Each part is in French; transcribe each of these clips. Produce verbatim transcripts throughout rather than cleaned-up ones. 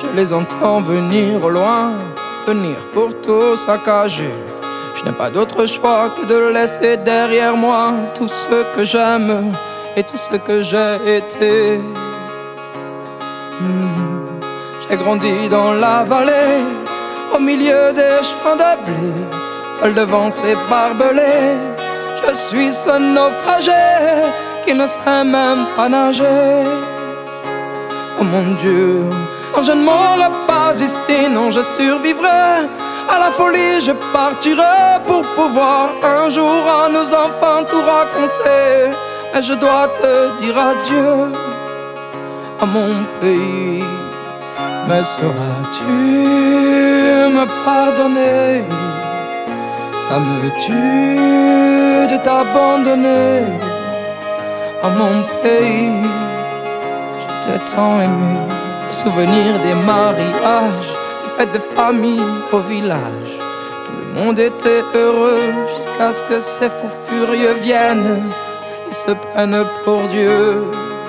Je les entends venir au loin, venir pour tout saccager. Je n'ai pas d'autre choix que de laisser derrière moi tout ce que j'aime et tout ce que j'ai été. Mmh. J'ai grandi dans la vallée, au milieu des champs de blé, seul devant ces barbelés. Je suis ce naufragé qui ne sait même pas nager. Oh mon Dieu, non je ne mourrai pas ici, non je survivrai. À la folie je partirai pour pouvoir un jour à nos enfants tout raconter. Mais je dois te dire adieu à mon pays. Mais sauras-tu me pardonner? Ça me tue de t'abandonner à mon pays. Je t'ai tant aimé. Les souvenirs des mariages, des fêtes de famille au village. Tout le monde était heureux jusqu'à ce que ces fous furieux viennent et se prennent pour Dieu.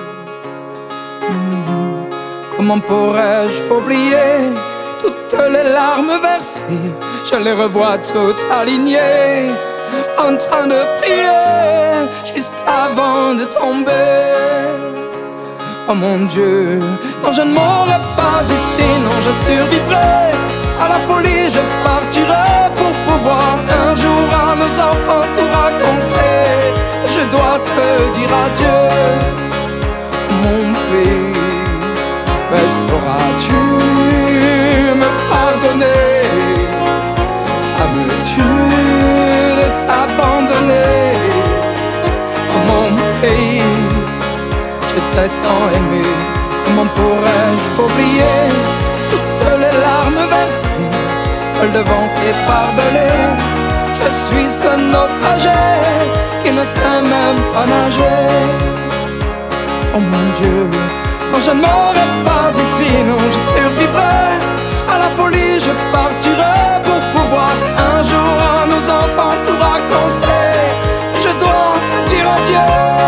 Mmh. Comment pourrais-je oublier toutes les larmes versées? Je les revois toutes alignées, en train de prier jusqu'avant de tomber. Oh mon Dieu, non je ne mourrai pas ici, non je survivrai. À la folie je partirai pour pouvoir un jour à nos enfants tout raconter. Je dois te dire adieu, mon pays. Mais sauras-tu me pardonner? Ça me tue de t'abandonner. Oh mon pays, je t'ai tant aimé. Comment pourrais-je oublier toutes les larmes versées, seul devant ces barbelés? Je suis ce naufragé qui ne sait même pas nager. Oh mon Dieu, non je ne mourrai pas ici, non je survivrai. À la folie je partirai pour pouvoir un jour à nos enfants tout raconter. Je dois te dire adieu.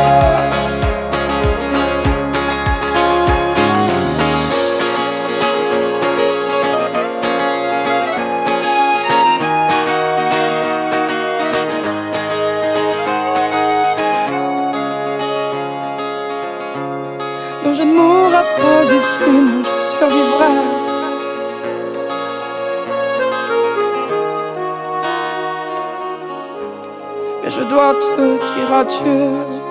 Non, je ne mourrai pas ici, non, je survivrai. Mais je dois te dire adieu.